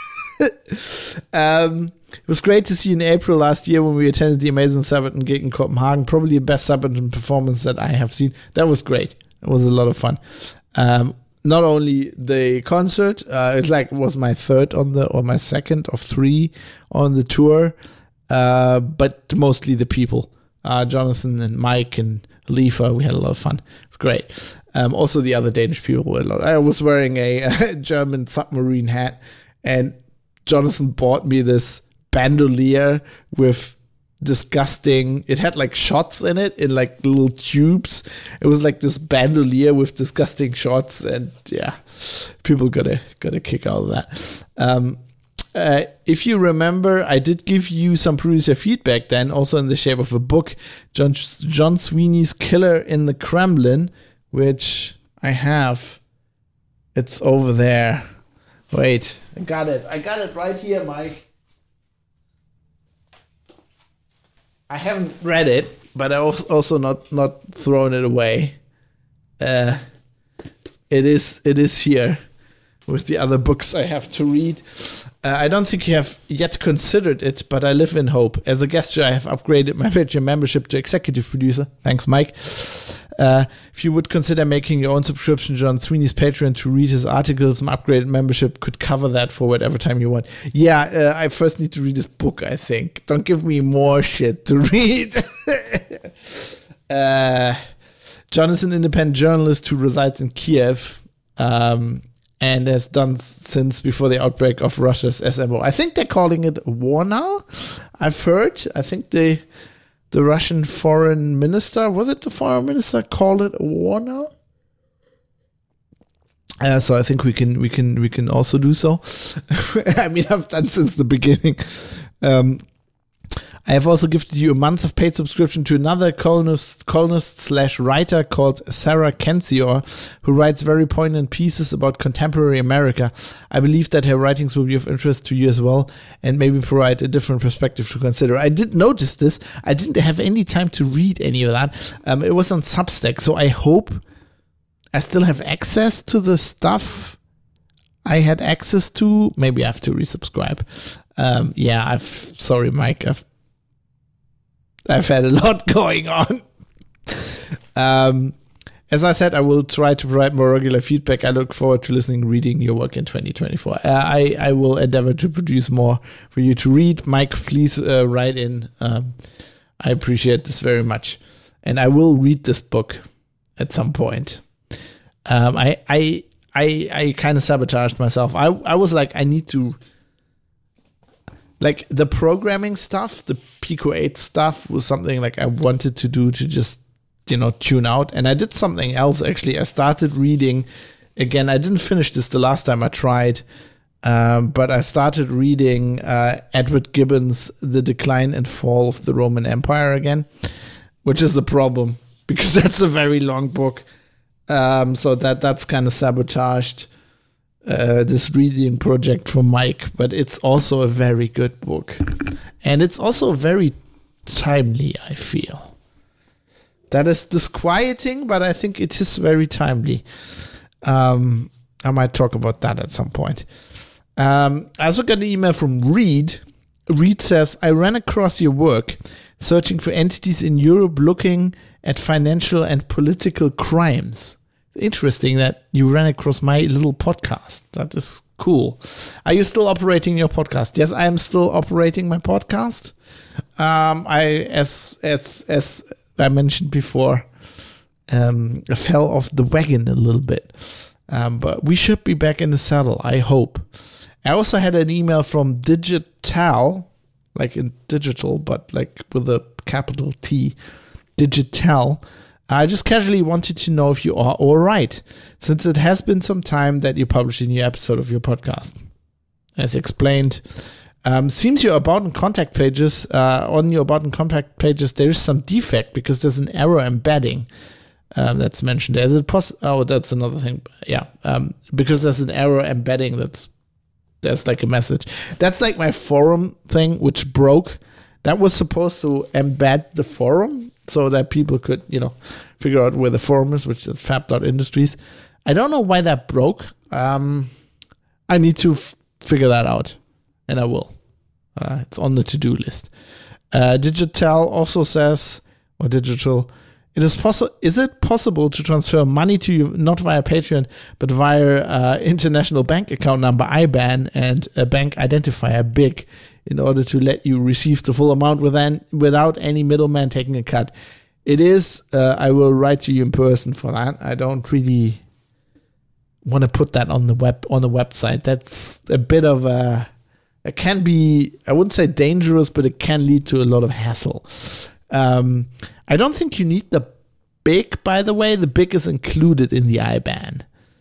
It was great to see in April last year when we attended the Amazing Sabaton gig in Copenhagen, probably the best Sabaton performance that I have seen. That was great. It was a lot of fun. Not only the concert, it was my third or my second of three on the tour, but mostly the people. Jonathan and Mike and Leifa, we had a lot of fun. It's great. Also the other Danish people were a lot. I was wearing a German submarine hat, and Jonathan bought me this bandolier with disgusting, it had like shots in it in like little tubes. It was like this bandolier with disgusting shots, and yeah, people got a kick out of that. If you remember, I did give you some producer feedback then, also in the shape of a book, John Sweeney's Killer in the Kremlin, which I have. It's over there. Wait, I got it right here, Mike. I haven't read it, but I also not thrown it away. It is here with the other books I have to read. I don't think you have yet considered it, but I live in hope. As a gesture, I have upgraded my Patreon membership to executive producer. Thanks, Mike. If you would consider making your own subscription to John Sweeney's Patreon to read his articles, an upgraded membership could cover that for whatever time you want. Yeah, I first need to read his book, I think. Don't give me more shit to read. John is an independent journalist who resides in Kiev, and has done since before the outbreak of Russia's SMO. I think they're calling it a war now, I've heard. I think the Russian foreign minister, was it the foreign minister, called it a war now? So I think we can also do so. I mean, I've done since the beginning. I have also gifted you a month of paid subscription to another columnist/writer called Sarah Kendzior, who writes very poignant pieces about contemporary America. I believe that her writings will be of interest to you as well, and maybe provide a different perspective to consider. I did notice this. I didn't have any time to read any of that. It was on Substack, so I hope I still have access to the stuff I had access to. Maybe I have to resubscribe. Sorry, Mike. I've had a lot going on. As I said, I will try to provide more regular feedback. I look forward to reading your work in 2024. I will endeavor to produce more for you to read. Mike, please write in. I appreciate this very much. And I will read this book at some point. I kind of sabotaged myself. I was like, I need to... Like the programming stuff, the Pico 8 stuff was something like I wanted to do to just, tune out. And I did something else, actually. I started reading again. I didn't finish this the last time I tried, but I started reading Edward Gibbon's The Decline and Fall of the Roman Empire again, which is a problem because that's a very long book. So that's kind of sabotaged this reading project for Mike, but it's also a very good book, and it's also very timely. I feel that is disquieting, but I think it is very timely. I might talk about that at some point. I also got an email from Reed. Reed says, I ran across your work searching for entities in Europe looking at financial and political crimes. Interesting that you ran across my little podcast. That is Cool. Are you still operating your podcast? Yes, I am still operating my podcast. As I mentioned before, I fell off the wagon a little bit. But we should be back in the saddle, I hope. I also had an email from Digital, like in digital, but like with a capital T, Digital. I just casually wanted to know if you are all right, since it has been some time that you published a new episode of your podcast. As explained, seems your About and Contact pages, on your About and Contact pages, there is some defect because there's an error embedding that's mentioned there. Is it possible? Oh, that's another thing. Yeah, because there's an error embedding there's like a message. That's like my forum thing, which broke. That was supposed to embed the forum so that people could, figure out where the forum is, which is fab.industries. I don't know why that broke. I need to figure that out, and I will. It's on the to-do list. Digital also says, or Digital, is it possible to transfer money to you, not via Patreon, but via international bank account number IBAN and a bank identifier BIC in order to let you receive the full amount without any middleman taking a cut? It is. I will write to you in person for that. I don't really want to put that on the website. That's a bit of it can be, I wouldn't say dangerous, but it can lead to a lot of hassle. I don't think you need the BIC, by the way. The BIC is included in the IBAN.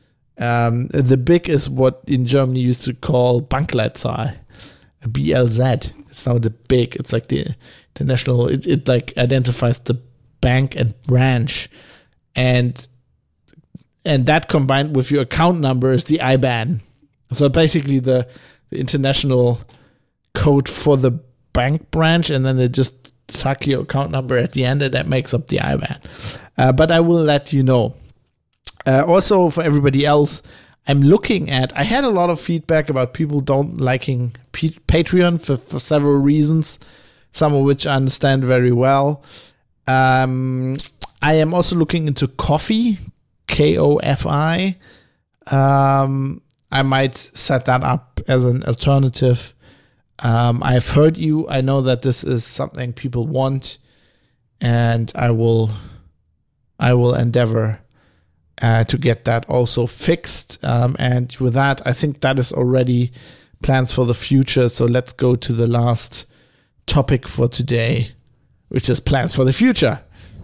The BIC is what in Germany used to call Bankleitzahl, BLZ. It's now the BIC. It's like the international. It like identifies the bank and branch, and that combined with your account number is the IBAN. So basically the international code for the bank branch, and then they just suck your account number at the end, and that makes up the IBAN. But I will let you know. Also, for everybody else, I had a lot of feedback about people don't liking Patreon for several reasons, some of which I understand very well. I am also looking into Ko-fi, Kofi. I might set that up as an alternative. I've heard you. I know that this is something people want, and I will endeavor to get that also fixed. And with that, I think that is already plans for the future. So let's go to the last topic for today, which is plans for the future.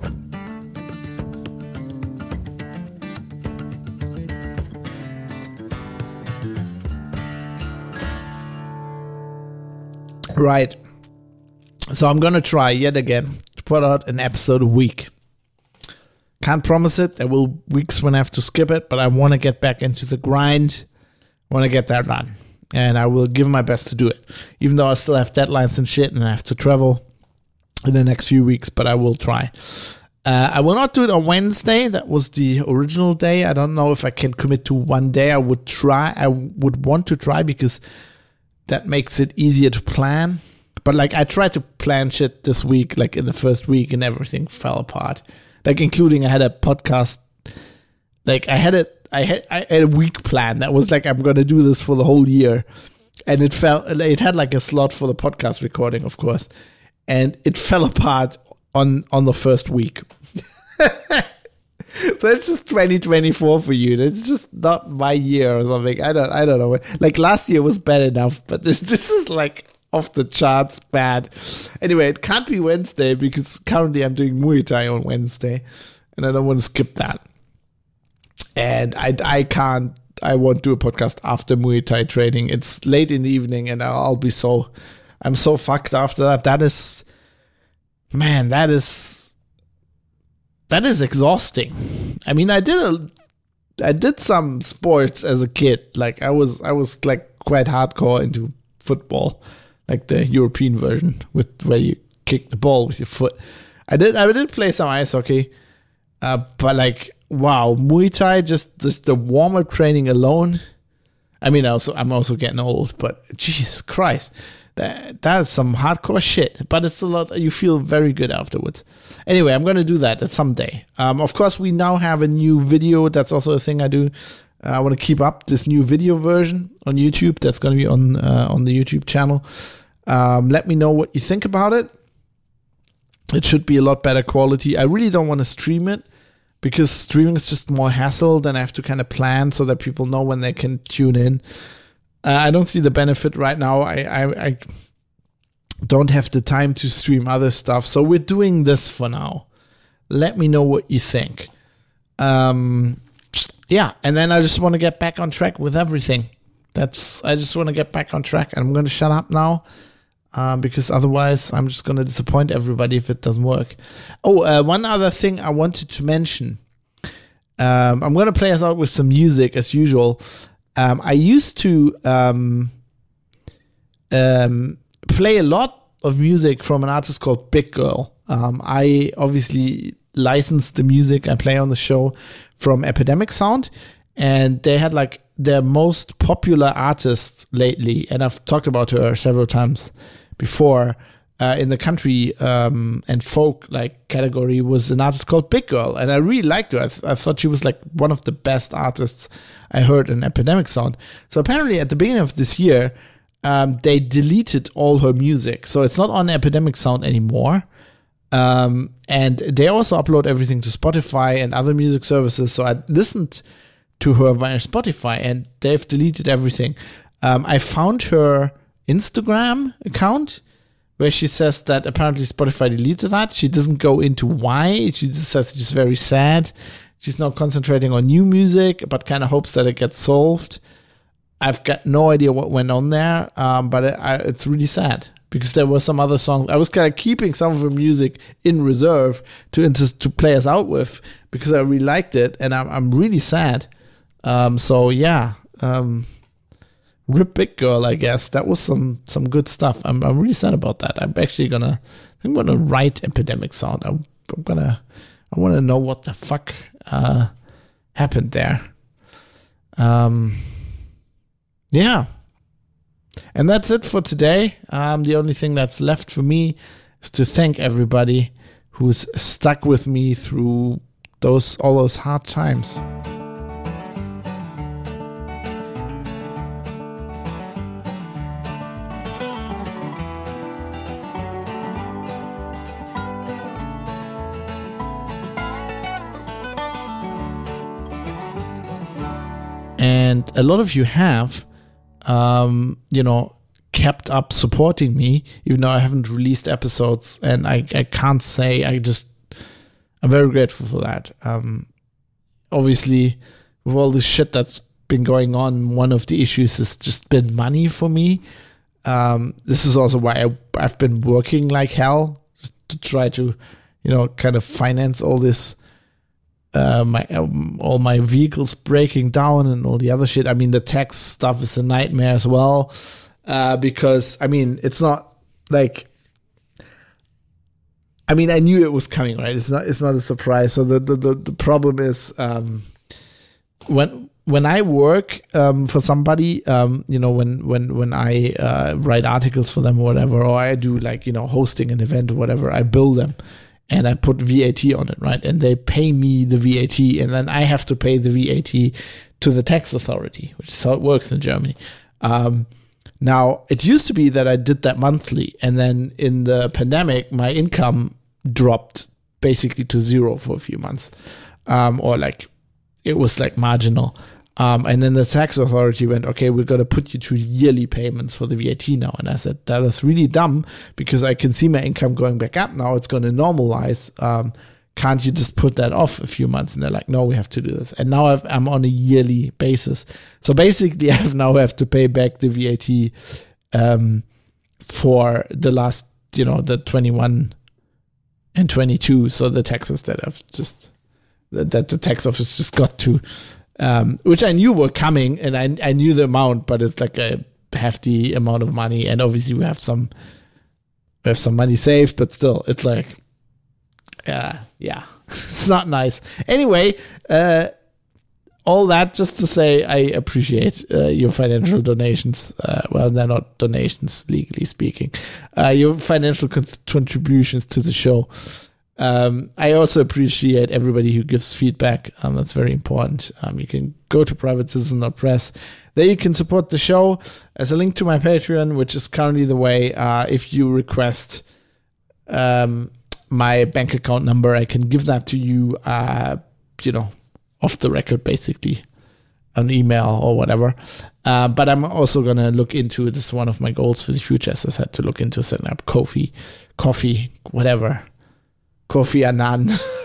Right. So I'm going to try yet again to put out an episode a week. Can't promise it. There will weeks when I have to skip it, but I want to get back into the grind. I want to get that done. And I will give my best to do it. Even though I still have deadlines and shit and I have to travel in the next few weeks, but I will try. I will not do it on Wednesday. That was the original day. I don't know if I can commit to one day. I would try. I would want to try because that makes it easier to plan. But like I tried to plan shit this week, like in the first week, and everything fell apart. Like including I had a podcast, like I had a week plan that was like I'm gonna do this for the whole year, and it had like a slot for the podcast recording, of course, and it fell apart on the first week. So it's just 2024 for you. It's just not my year or something. I don't know. Like last year was bad enough, but this is like off the charts bad. Anyway, it can't be Wednesday because currently I'm doing Muay Thai on Wednesday, and I don't want to skip that. And I won't do a podcast after Muay Thai training. It's late in the evening, and I'm so fucked after that. That is exhausting. I mean, I did some sports as a kid. Like I was like quite hardcore into football, like the European version where you kick the ball with your foot. I did play some ice hockey, but like wow, Muay Thai, just the warm-up training alone. I mean, I'm also getting old, but Jesus Christ. That is some hardcore shit, but it's a lot. You feel very good afterwards. Anyway, I'm going to do that someday. Of course, we now have a new video. That's also a thing I do. I want to keep up this new video version on YouTube. That's going to be on the YouTube channel. Let me know what you think about it. It should be a lot better quality. I really don't want to stream it because streaming is just more hassle. Then I have to kind of plan so that people know when they can tune in. I don't see the benefit right now. I don't have the time to stream other stuff. So we're doing this for now. Let me know what you think. Yeah, and then I just want to get back on track with everything. I just want to get back on track. I'm going to shut up now. Because otherwise I'm just going to disappoint everybody if it doesn't work. One other thing I wanted to mention. I'm going to play us out with some music as usual. I used to play a lot of music from an artist called Big Girl. I obviously licensed the music I play on the show from Epidemic Sound. And they had like their most popular artist lately. And I've talked about her several times before, in the country and folk like category was an artist called Big Girl, and I really liked her. I thought she was like one of the best artists I heard in Epidemic Sound. So apparently at the beginning of this year, they deleted all her music, so it's not on Epidemic Sound anymore. And they also upload everything to Spotify and other music services. So I listened to her via Spotify, and they've deleted everything. I found her Instagram account where she says that apparently Spotify deleted that. She doesn't go into why. She just says she's very sad. She's now concentrating on new music, but kind of hopes that it gets solved. I've got no idea what went on there, but it's really sad because there were some other songs. I was kind of keeping some of her music in reserve to play us out with because I really liked it, and I'm really sad. So yeah. Rip Big Girl, I guess. That was some good stuff. I'm really sad about that. I'm actually gonna write Epidemic Sound. I want to know what the fuck happened there. Yeah. And that's it for today. The only thing that's left for me is to thank everybody who's stuck with me through all those hard times. And a lot of you have, kept up supporting me, even though I haven't released episodes. And I can't say, I'm very grateful for that. Obviously, with all the shit that's been going on, one of the issues has just been money for me. This is also why I've been working like hell just to try to, kind of finance all this. All my vehicles breaking down and all the other shit. I mean, the tax stuff is a nightmare as well, because it's not like, I knew it was coming, right? It's not a surprise. So the problem is, when I work for somebody, when I write articles for them or whatever, or I do hosting an event or whatever, I bill them. And I put VAT on it, right? And they pay me the VAT, and then I have to pay the VAT to the tax authority, which is how it works in Germany. Now, it used to be that I did that monthly, and then in the pandemic, my income dropped basically to zero for a few months, it was marginal. And then the tax authority went, okay, we're going to put you to yearly payments for the VAT now. And I said, that is really dumb because I can see my income going back up now. It's going to normalize. Can't you just put that off a few months? And they're like, no, we have to do this. And now I'm on a yearly basis. So basically, I now have to pay back the VAT for the last, the 21 and 22. So the taxes that that the tax office just got to. Which I knew were coming, and I knew the amount, but it's like a hefty amount of money, and obviously we have some money saved, but still, it's like, yeah, it's not nice. Anyway, all that just to say, I appreciate your financial donations. Well, they're not donations, legally speaking. Your financial contributions to the show. I also appreciate everybody who gives feedback. That's very important. You can go to privatecitizen.press. There you can support the show. There's a link to my Patreon, which is currently the way. If you request my bank account number, I can give that to you, off the record, basically, an email or whatever. But I'm also going to look into it. This is one of my goals for the future, as I said, to look into setting up coffee, whatever. Kofi Annan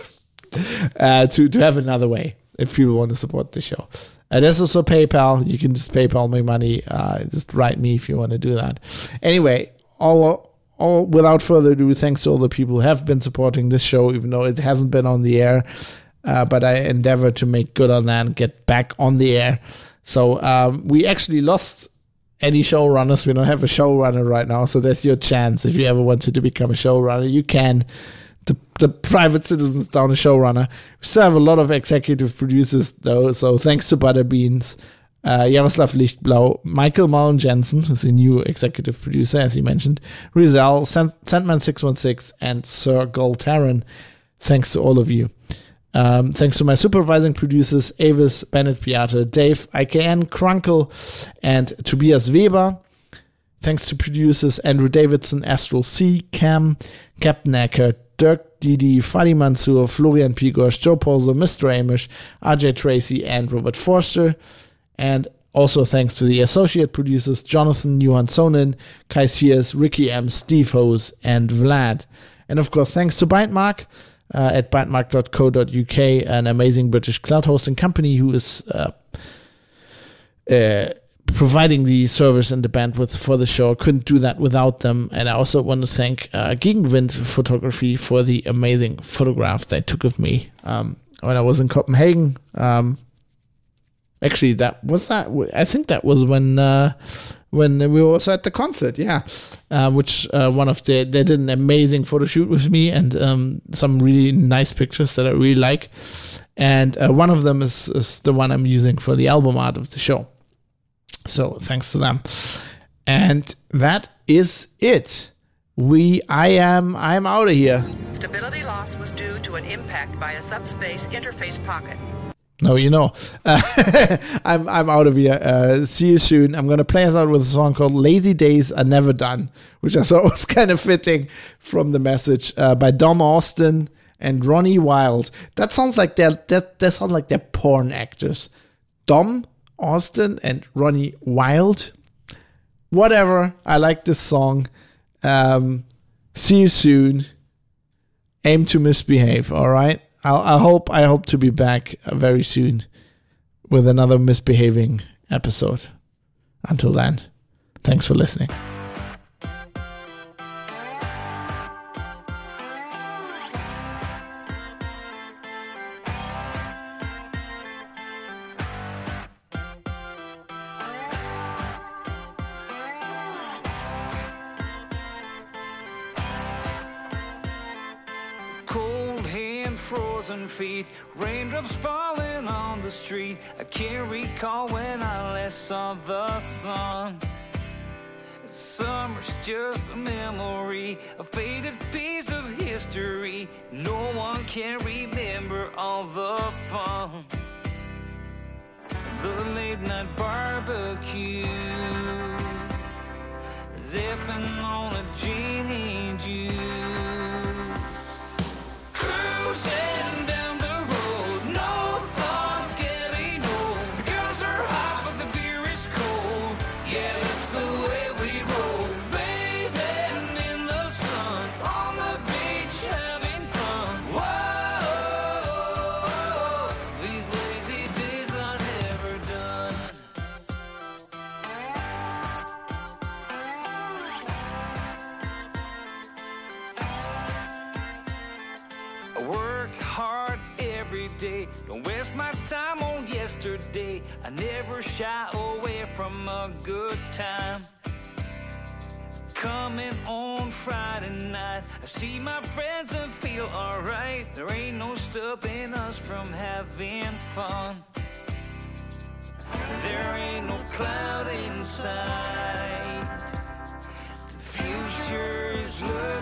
to have another way if people want to support the show. There's also PayPal. You can just PayPal me money. Just write me if you want to do that. Anyway, all without further ado, thanks to all the people who have been supporting this show, even though it hasn't been on the air. But I endeavor to make good on that and get back on the air. So we actually lost any showrunners. We don't have a showrunner right now. So there's your chance. If you ever wanted to become a showrunner, you can. The Private Citizens down a showrunner. We still have a lot of executive producers, though, so thanks to Butterbeans, Jaroslav Lichtblau, Michael Mullen Jensen, who's a new executive producer, as you mentioned, Rizal, Sandman616, and Sir Goltaran. Thanks to all of you. Thanks to my supervising producers, Avis, Bennett Piata, Dave, IKN, Krunkle, and Tobias Weber. Thanks to producers Andrew Davidson, Astral C, Cam, Captain Eckert, Dirk Didi, Fadi Mansour, Florian Pigosh, Joe Polzo, Mr. Amish, RJ Tracy, and Robert Forster. And also thanks to the associate producers Jonathan Johanssonen, Kai Sears, Ricky M, Steve Hose, and Vlad. And of course, thanks to Bytemark at bytemark.co.uk, an amazing British cloud hosting company who is providing the servers and the bandwidth for the show. I couldn't do that without them. And I also want to thank Gegenwind Photography for the amazing photograph they took of me when I was in Copenhagen. Actually, I think that was when we were also at the concert, which they did an amazing photo shoot with me and some really nice pictures that I really like. And one of them is the one I'm using for the album art of the show. So thanks to them. And that is it. I'm out of here. Stability loss was due to an impact by a subspace interface pocket. No, I'm out of here. See you soon. I'm going to play us out with a song called Lazy Days Are Never Done, which I thought was kind of fitting from the message, by Dom Austin and Ronnie Wild. That sounds like they're porn actors. Dom Austin and Ronnie Wild. Whatever. I like this song. See you soon. Aim to misbehave. All right. I hope to be back very soon with another misbehaving episode. Until then, thanks for listening. Feet, raindrops falling on the street. I can't recall when I last saw the sun. Summer's just a memory, a faded piece of history. No one can remember all the fun. The late night barbecue, zipping on a gin and juice, cruising down. Don't waste my time on yesterday. I never shy away from a good time. Coming on Friday night, I see my friends and feel alright. There ain't no stopping us from having fun. There ain't no cloud in sight. The future is looking